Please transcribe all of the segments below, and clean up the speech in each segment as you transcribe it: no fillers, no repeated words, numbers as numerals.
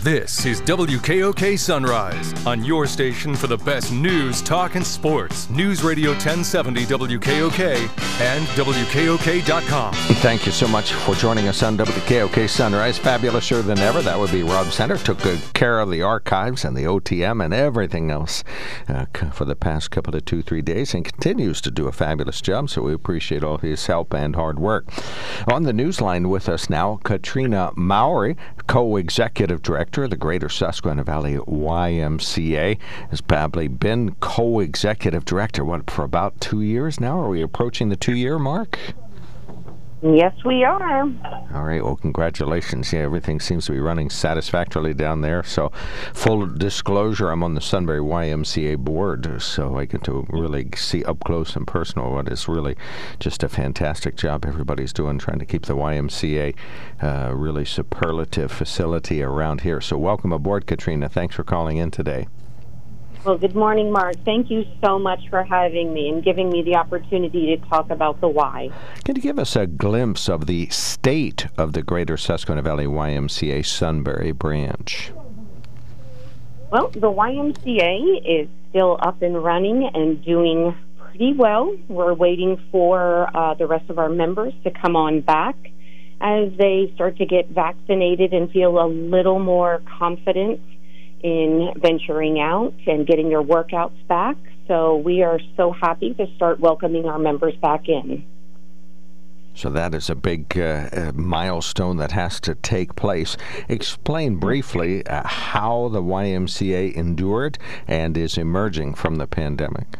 This is WKOK Sunrise, on your station for the best news, talk, and sports. News Radio 1070 WKOK and WKOK.com. Thank you so much for joining us on WKOK Sunrise. Fabulouser than ever. That would be Rob Center. Took good care of the archives and the OTM and everything else for the past couple of 2-3 days, and continues to do a fabulous job, so we appreciate all his help and hard work. On the news line with us now, Katrina Mowry, co-executive director of the Greater Susquehanna Valley YMCA, has probably been co-executive director, for about 2 years now? Are we approaching the 2-year mark? Yes, we are. All right. Well, congratulations. Yeah, everything seems to be running satisfactorily down there. So, full disclosure, I'm on the Sunbury YMCA board, so I get to really see up close and personal what is really just a fantastic job everybody's doing, trying to keep the YMCA really superlative facility around here. So, welcome aboard, Katrina. Thanks for calling in today. Well, good morning, Mark. Thank you so much for having me and giving me the opportunity to talk about the Y. Can you give us a glimpse of the state of the Greater Susquehanna Valley YMCA Sunbury branch? Well, the YMCA is still up and running and doing pretty well. We're waiting for the rest of our members to come on back as they start to get vaccinated and feel a little more confident in venturing out and getting their workouts back. So we are so happy to start welcoming our members back in. So that is a big milestone that has to take place. Explain briefly how the YMCA endured and is emerging from the pandemic.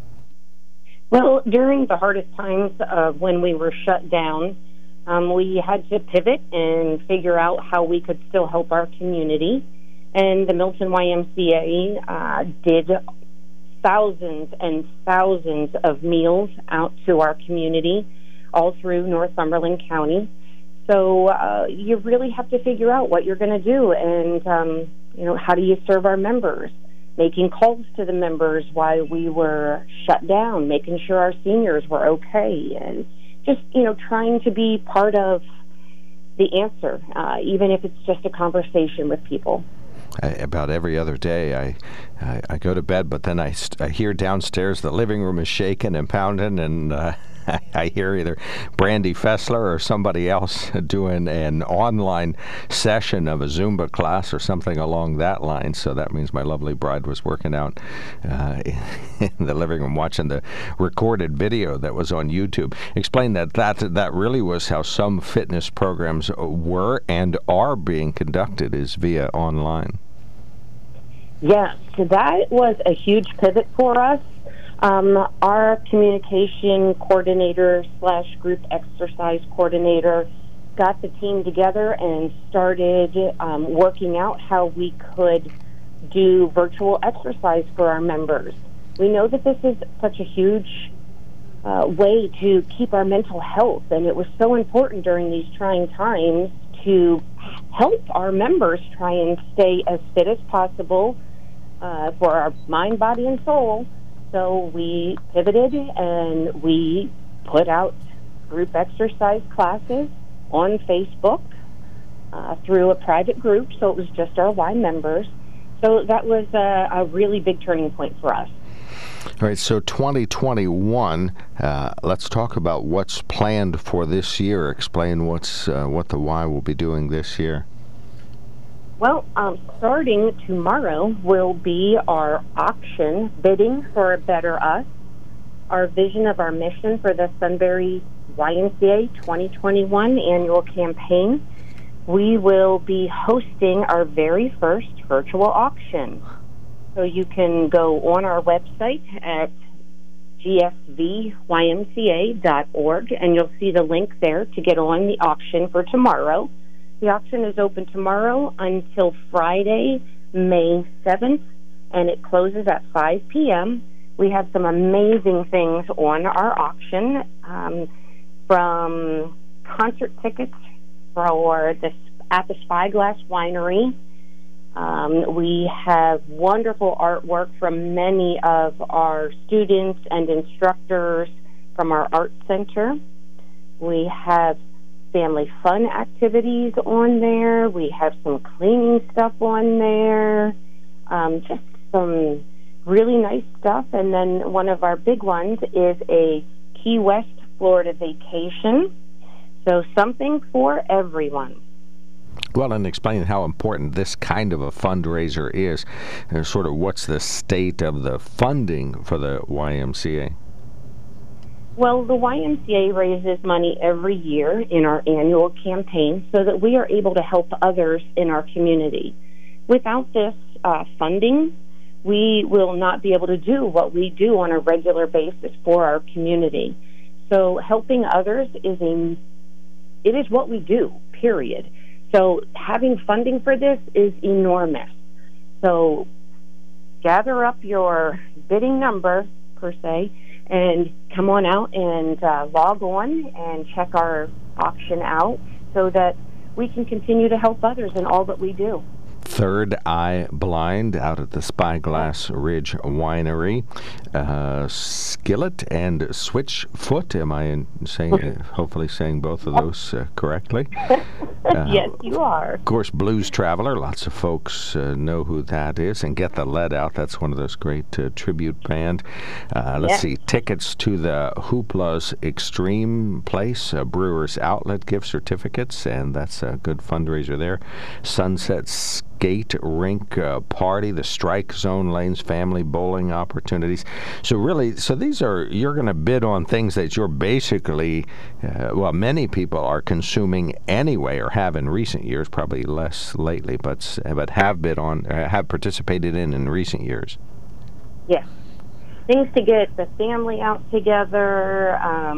Well, during the hardest times of when we were shut down, we had to pivot and figure out how we could still help our community. And the Milton YMCA did thousands and thousands of meals out to our community all through Northumberland County. So you really have to figure out what you're going to do and, how do you serve our members? Making calls to the members while we were shut down, making sure our seniors were okay, and just, trying to be part of the answer, even if it's just a conversation with people. About every other day, I go to bed, but then I hear downstairs the living room is shaking and pounding, and I hear either Brandy Fessler or somebody else doing an online session of a Zumba class or something along that line. So that means my lovely bride was working out in the living room, watching the recorded video that was on YouTube. Explain that really was how some fitness programs were and are being conducted, is via online. Yes, so that was a huge pivot for us. Our communication coordinator / group exercise coordinator got the team together and started working out how we could do virtual exercise for our members. We know that this is such a huge way to keep our mental health, and it was so important during these trying times to help our members try and stay as fit as possible for our mind, body, and soul. So we pivoted and we put out group exercise classes on Facebook through a private group, so it was just our Y members. So that was a really big turning point for us. All right, so 2021, let's talk about what's planned for this year. Explain what the Y will be doing this year. Well, starting tomorrow will be our auction, Bidding for a Better Us, our vision of our mission for the Sunbury YMCA 2021 annual campaign. We will be hosting our very first virtual auction. So you can go on our website at gsvymca.org, and you'll see the link there to get on the auction for tomorrow. The auction is open tomorrow until Friday, May 7th, and it closes at 5 p.m. We have some amazing things on our auction, from concert tickets at the Spyglass Winery. We have wonderful artwork from many of our students and instructors from our art center. We have family fun activities on there. We have some cleaning stuff on there, just some really nice stuff. And then one of our big ones is a Key West, Florida vacation. So something for everyone. Well, and explain how important this kind of a fundraiser is, and sort of what's the state of the funding for the YMCA. Well, the YMCA raises money every year in our annual campaign so that we are able to help others in our community. Without this funding, we will not be able to do what we do on a regular basis for our community. So helping others it is what we do, period. So having funding for this is enormous. So gather up your bidding number, per se, and come on out and log on and check our auction out so that we can continue to help others in all that we do. Third Eye Blind out at the Spyglass Ridge Winery. Skillet and Switchfoot. Am I hopefully saying both of those correctly? Yes, you are. Of course, Blues Traveler. Lots of folks know who that is. And Get the Lead Out. That's one of those great tribute band. Let's see. Tickets to the Hoopla's Extreme Place, Brewers Outlet gift certificates, and that's a good fundraiser there. Sunset Skate Rink Party, the Strike Zone Lanes, family bowling opportunities. So these are, you're going to bid on things that you're basically, many people are consuming anyway, or have in recent years, probably less lately, but have bid on, have participated in recent years. Yes. Things to get the family out together,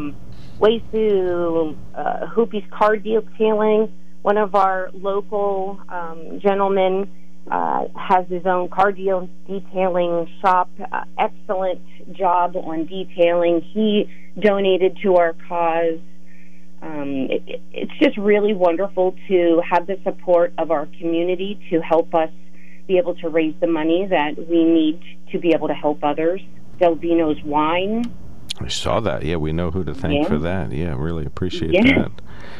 Waisu, Hoopie's car detailing. One of our local gentlemen has his own car detailing shop. Excellent job on detailing. He donated to our cause. It's just really wonderful to have the support of our community to help us be able to raise the money that we need to be able to help others. Del Vino's Wine. I saw that. Yeah, we know who to thank for that. Yeah, really appreciate that.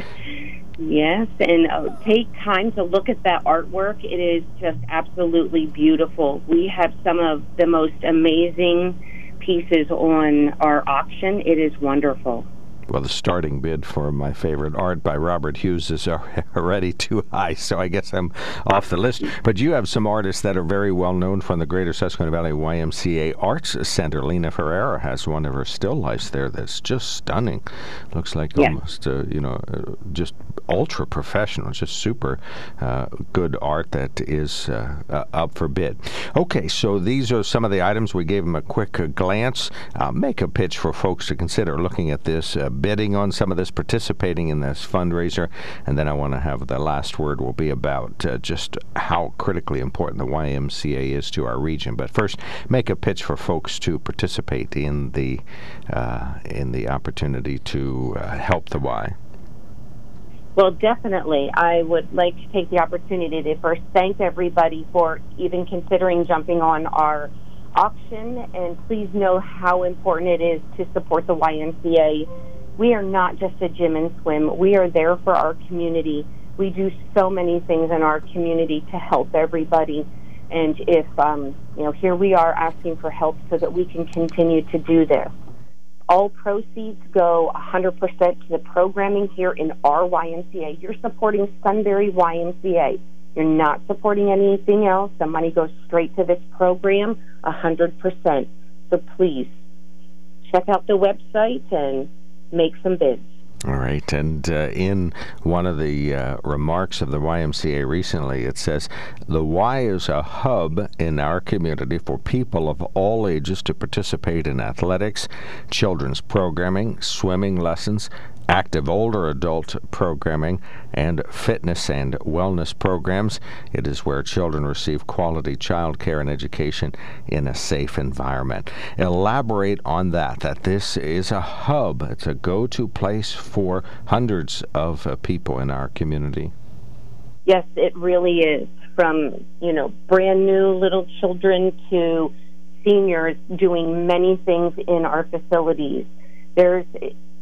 Yes, and take time to look at that artwork. It is just absolutely beautiful. We have some of the most amazing pieces on our auction. It is wonderful. Well, the starting bid for my favorite art by Robert Hughes is already too high, so I guess I'm off the list. But you have some artists that are very well known from the Greater Susquehanna Valley YMCA Arts Center. Lena Ferreira has one of her still lifes there that's just stunning. Looks like almost, just ultra professional, just super good art that is up for bid. Okay, so these are some of the items. We gave them a quick glance. Make a pitch for folks to consider looking at this, bidding on some of this, participating in this fundraiser, and then I want to have the last word will be about just how critically important the YMCA is to our region. But first, make a pitch for folks to participate in the opportunity to help the Y. Well, definitely. I would like to take the opportunity to first thank everybody for even considering jumping on our auction, and please know how important it is to support the YMCA. We are not just a gym and swim. We are there for our community. We do so many things in our community to help everybody. And if, here we are asking for help so that we can continue to do this. All proceeds go 100% to the programming here in our YMCA. You're supporting Sunbury YMCA. You're not supporting anything else. The money goes straight to this program, 100%. So please, check out the website and make some bids. All right, and in one of the remarks of the YMCA recently, it says, the Y is a hub in our community for people of all ages to participate in athletics, children's programming, swimming lessons, active older adult programming, and fitness and wellness programs. It is where children receive quality child care and education in a safe environment. Elaborate on that this is a hub. It's a go-to place for hundreds of people in our community. Yes, it really is. From, brand new little children to seniors doing many things in our facilities. There's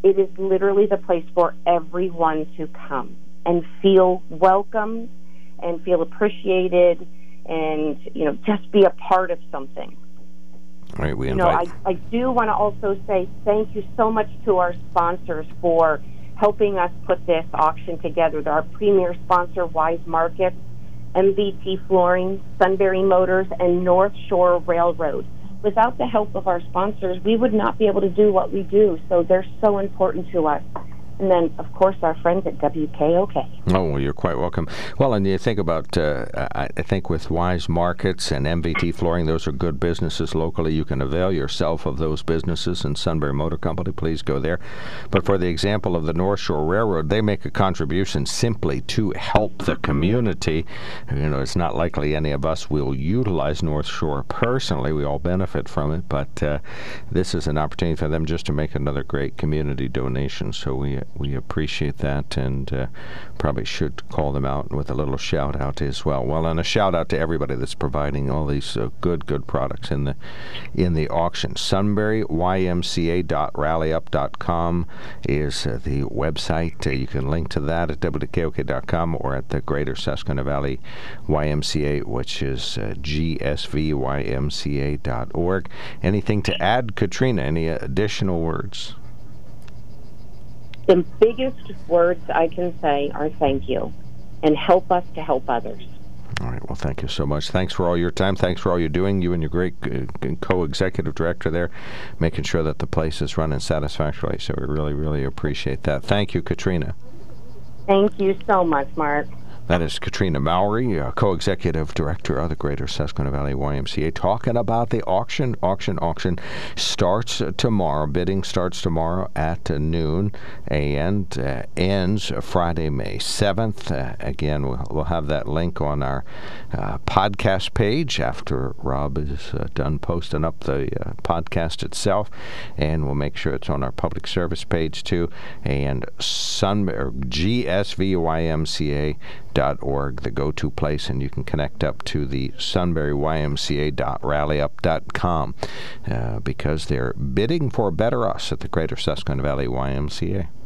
it is literally the place for everyone to come and feel welcome and feel appreciated and, just be a part of something. All right, we invite... I do want to also say thank you so much to our sponsors for helping us put this auction together. Our premier sponsor, Wise Markets, MVT Flooring, Sunbury Motors, and North Shore Railroad. Without the help of our sponsors, we would not be able to do what we do, so they're so important to us. And then, of course, our friends at WKOK. Oh, well, you're quite welcome. Well, and you think about, I think with Wise Markets and MVT Flooring, those are good businesses locally. You can avail yourself of those businesses. And Sunbury Motor Company, please go there. But for the example of the North Shore Railroad, they make a contribution simply to help the community. It's not likely any of us will utilize North Shore personally. We all benefit from it. But this is an opportunity for them just to make another great community donation. So we appreciate that, and probably should call them out with a little shout out as well. Well, and a shout out to everybody that's providing all these good products in the auction. SunburyYMCA.rallyup.com is the website. You can link to that at WKOK.com or at the Greater Susquehanna Valley YMCA, which is GSVYMCA.org. Anything to add, Katrina? Any additional words? The biggest words I can say are thank you, and help us to help others. All right. Well, thank you so much. Thanks for all your time. Thanks for all you're doing. You and your great co-executive director there, making sure that the place is running satisfactorily. So we really, really appreciate that. Thank you, Katrina. Thank you so much, Mark. That is Katrina Mowry, co-executive director of the Greater Susquehanna Valley YMCA, talking about the auction. Auction starts tomorrow. Bidding starts tomorrow at noon and ends Friday, May 7th. Again, we'll have that link on our podcast page after Rob is done posting up the podcast itself, and we'll make sure it's on our public service page too. And GSVYMCA.org, the go-to place, and you can connect up to the SunburyYMCA.rallyup.com because they're bidding for Better Us at the Greater Susquehanna Valley YMCA.